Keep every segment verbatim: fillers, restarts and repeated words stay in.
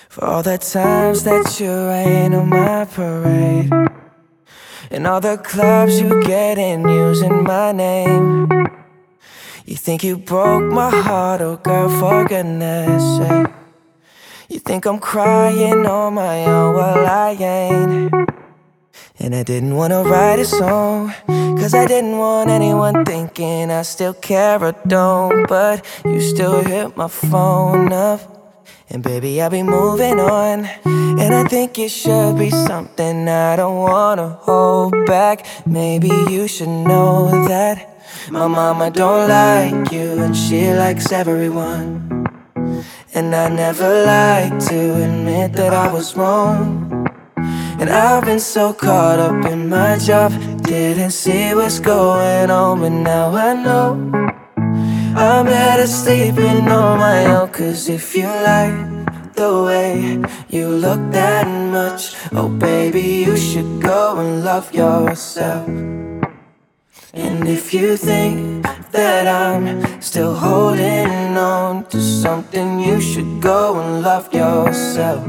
For all the times that you rain on my parade, and all the clubs you get in using my name. You think you broke my heart, oh girl, for goodness sake. You think I'm crying on my own, well I ain't. And I didn't wanna write a song, cause I didn't want anyone thinking I still care or don't. But you still hit my phone up, and baby, I'll be moving on. And I think it should be something I don't wanna hold back. Maybe you should know that my mama don't like you, and she likes everyone. And I never like to admit that I was wrong. And I've been so caught up in my job, didn't see what's going on. But now I know I'm better sleeping on my own. Cause if you like the way you look that much, oh baby, you should go and love yourself. And if you think that I'm still holding on to something, you should go and love yourself.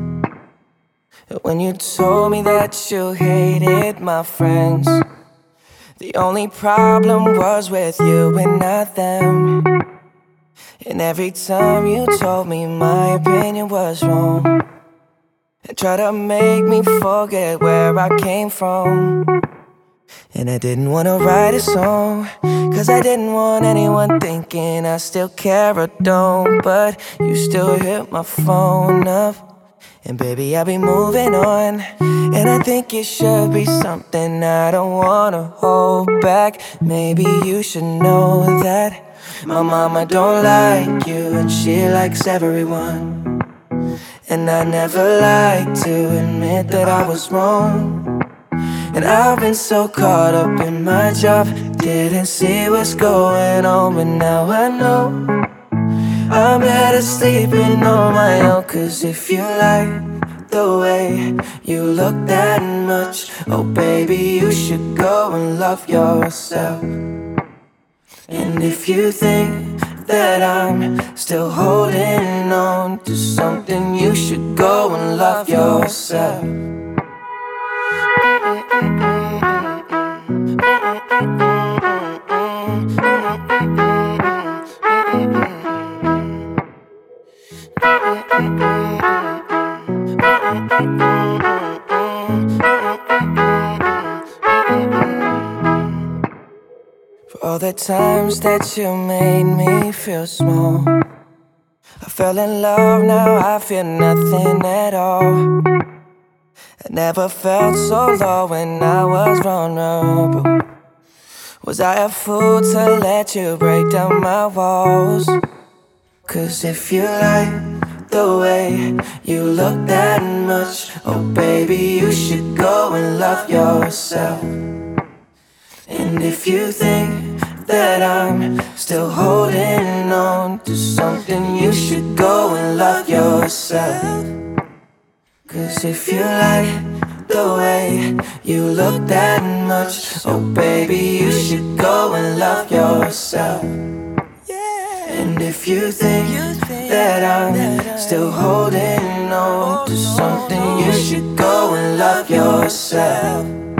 When you told me that you hated my friends, the only problem was with you and not them. And every time you told me my opinion was wrong, and tried to make me forget where I came from. And I didn't wanna write a song, cause I didn't want anyone thinking I still care or don't. But you still hit my phone up, and baby, I'll be moving on. And I think it should be something I don't wanna hold back. Maybe you should know that my mama don't like you, and she likes everyone. And I never like to admit that I was wrong. And I've been so caught up in my job, didn't see what's going on. But now I know I'm better sleeping on my own. Cause if you like the way you look that much, oh baby, you should go and love yourself. And if you think that I'm still holding on to something, you should go and love yourself. For all the times that you made me feel small, I fell in love, now I feel nothing at all. I never felt so low when I was vulnerable. Was I a fool to let you break down my walls? Cause if you like the way you look that much, oh baby, you should go and love yourself. And if you think that I'm still holding on to something, you should go and love yourself. Cause if you like the way you look that much, oh baby, you should go and love yourself. And if you think that I'm still holding on to something, you should go and love yourself.